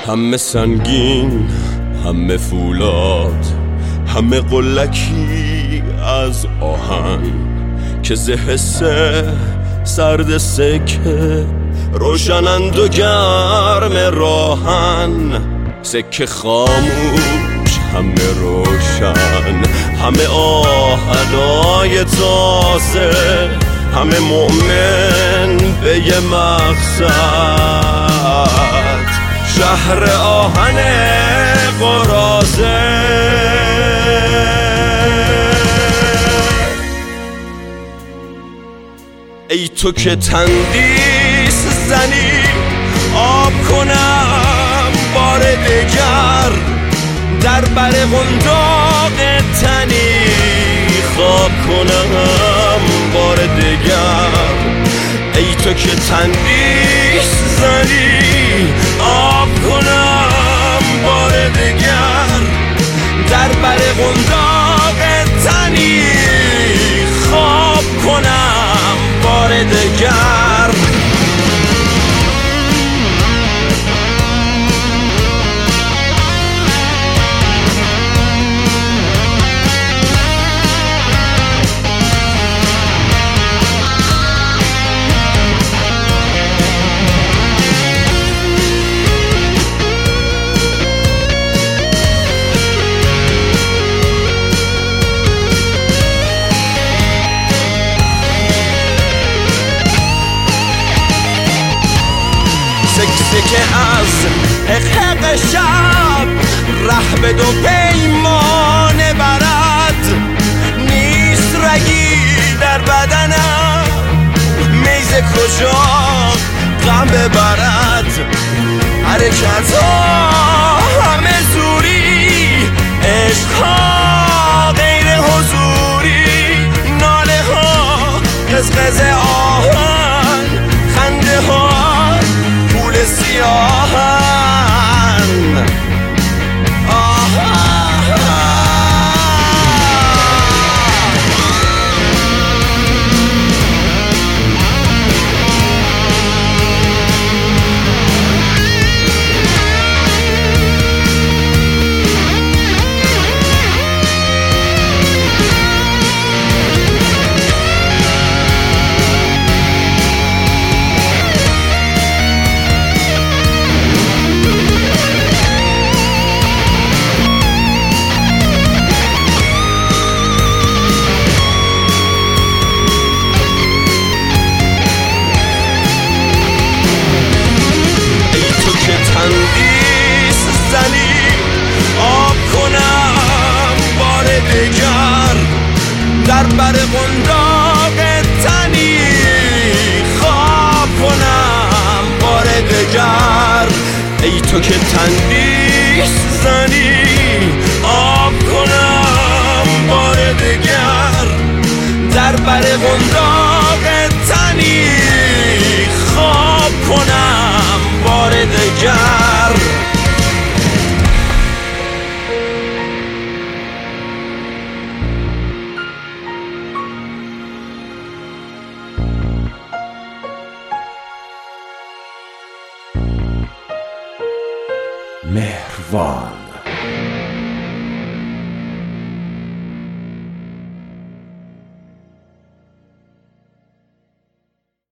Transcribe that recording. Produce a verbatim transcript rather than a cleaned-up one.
همه سنگین، همه فولاد، همه قلکی از آهن که ز حس سرد سکه روشنند و گرم راهن. سکه خاموش همه روشن، همه آهنای تازه، همه مؤمن به یه مقصد. شهر آهن قرازه، ای تو که تندیس زنی آب کنم بار دگر، در بر قنداق تنی خواب کنم بار دگر. ای تو که تندیس زنی آب کنم بار دگر، در بر قنداق تنی خواب کنم بار دگر. سکسکه از حقحق شب ره به دو پیمانه برد. نیست رگی در بدنم میز کجا غم ببرد. حرکت ها همه زوری، عشق ها غیر حضوری، ناله ها قزقز آهن، خنده ها سیاهن. تندیس زنی آب کنم بار دگر، در بر قنداق تنی خواب کنم بار دگر. ای تو که تندیس زنی آب کنم بار دگر، در بر قنداق تنی خواب کنم بار دگر. مهربان